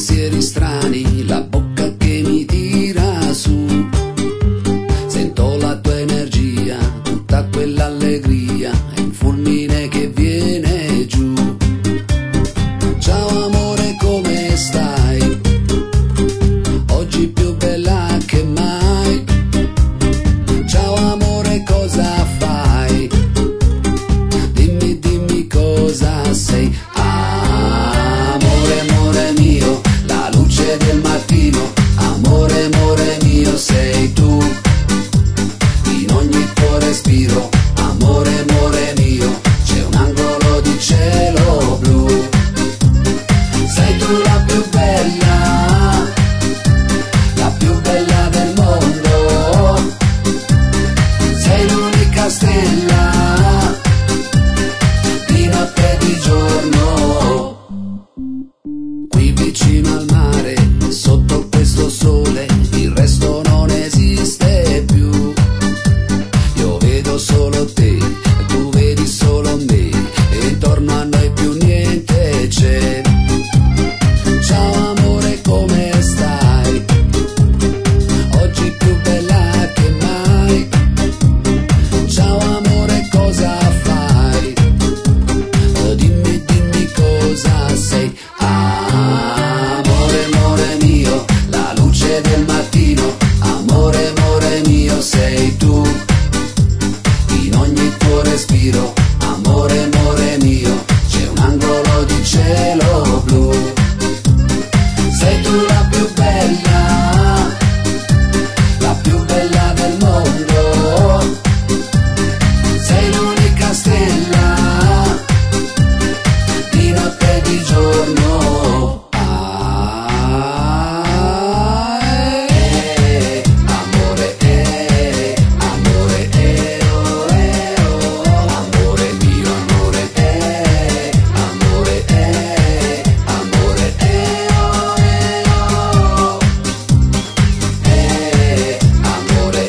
pensieri strani, la bocca che mi tira su. Sento la tua energia, tutta quell'allegria, è un fulmine che viene giù. Ciao amore, come stai? Oggi più bella che mai. Ciao amore, cosa fai? Dimmi, dimmi cosa sei. Amore, amore mio, la luce del mattino. Amore, amore mio, sei tu. In ogni tuo respiro. Amore, amore mio, c'è un angolo di cielo blu. Sei tu la più bella del mondo. Sei l'unica stella, di notte e di giorno. Qui vicino al mare, sotto questo sole, il resto non esiste più. Io vedo solo te, tu vedi solo me, e intorno a noi più niente c'è. Ciao amore, come stai? Oggi più bella che mai. Ciao amore, cosa fai? Dimmi, dimmi cosa sei. Amore, amore mio, la luce del mattino. Amore, amore mio, sei tu. In ogni tuo respiro. Amore, amore mio, c'è un angolo di cielo blu. Sei tu la più bella del mondo. Sei l'unica stella, di notte e di giorno. Amore, amore, oh, amore mio, amore, amore, amore, oh, amore,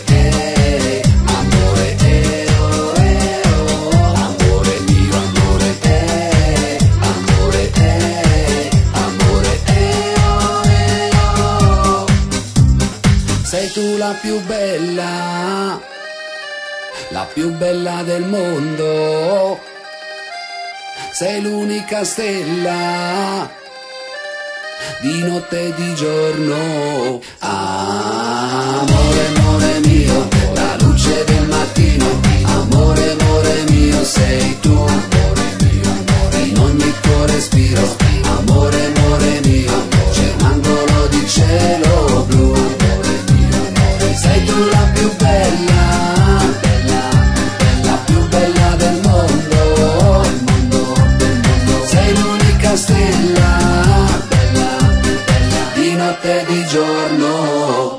amore mio, amore, amore, oh. Sei tu la più bella del mondo. Sei l'unica stella, di notte e di giorno. Amore, amore mio, la luce del mattino. Amore, amore mio, sei tu. In ogni tuo respiro. Amore, amore mio, c'è un angolo di cielo blu. Sei tu la più bella del mondo. Sei l'unica stella, di notte e di giorno.